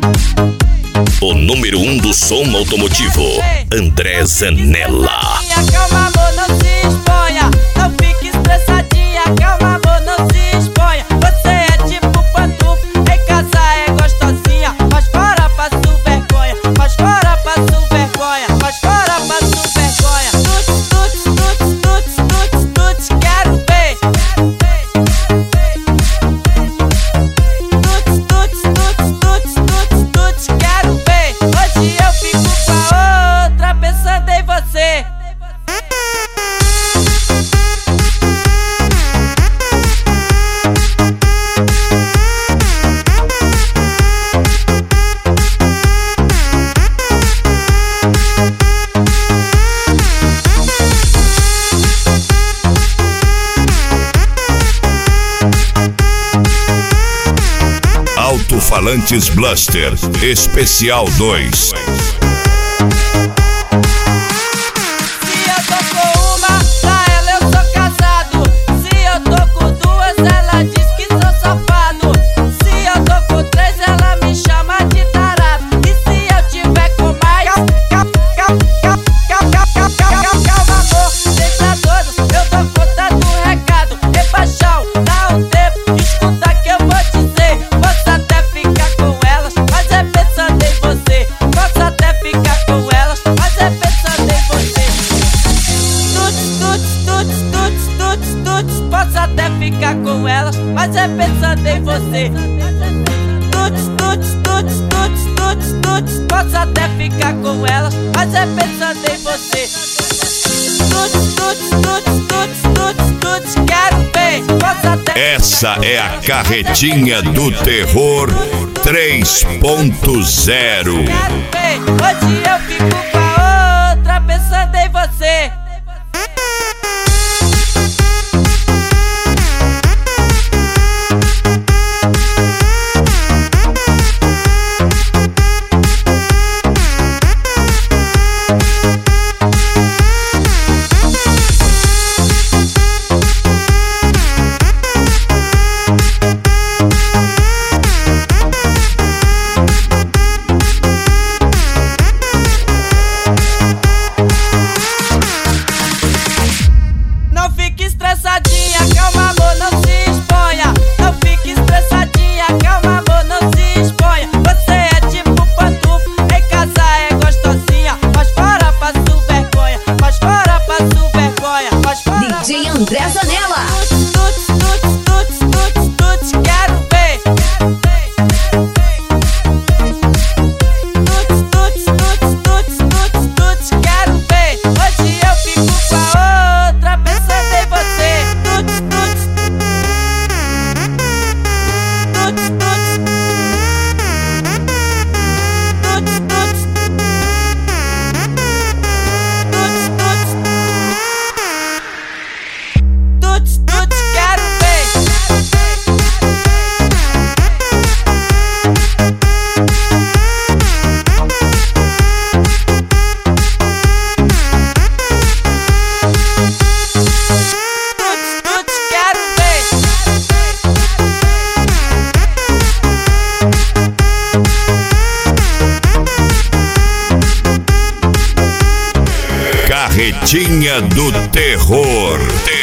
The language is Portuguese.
O número 1 do som automotivo, André Zanella. Calma, amor, não se exponha. Não fique estressadinha. Calma, amor, não se exponha. Você é tipo pantufa, em casa é gostosinha. Mas fora passo vergonha. Mas fora passo vergonha. Mas fora passo vergonha. Tuts, tuts, tuts, tuts, tuts, tuts, quero ver. Tuts, tuts, tuts, tuts, tuts, tuts, quero ver. Hoje eu fico com a outra pensando em você. Alto-falantes Blaster Especial 2. Se eu tô com uma, pra ela eu sou casado. Se eu tô com duas, ela diz que sou safado. Se eu tô com três, ela me chama de tarado. E se eu tiver com mais, calma, amor, deixa doido. Eu tô contando um recado. Rebaixão, dá um tempo, escuta que eu vou dizer. Posso até ficar com elas, mas é pensando em você. Posso até ficar com elas, mas é pensando em você. Tuts, tuts, tuts, tuts, tuts, tuts. Posso até ficar com elas, mas é pensando em você. Tuts, tuts, tuts, tuts, tuts, tuts. Posso até ficar com elas, mas é pensando em você. Tuts, tuts, tuts, tuts, tuts, tuts, quero ver. Posso até. Essa é a Carretinha do Terror 3.0. Quero ver. Hoje eu fico com a outra pensando em você. Não fique estressadinha, calma, amor, não se exponha. Não fique estressadinha, calma, amor, não se exponha. Você é tipo pantufa, em casa é gostosinha. Mas fora passo vergonha, mas fora passo vergonha, mas fora. DJ André Zanella. Tuts, tuts, tuts, tuts, tuts, quero ver. Tuts, tuts, tuts, tuts, tuts, tuts, quero ver. Hoje eu fico com a outra pensando em você. Tuts, tuts, tuts, tuts, tuts, tuts, tuts, tuts, tuts, quero ver. Tuts, tuts, quero ver. Carretinha do Terror.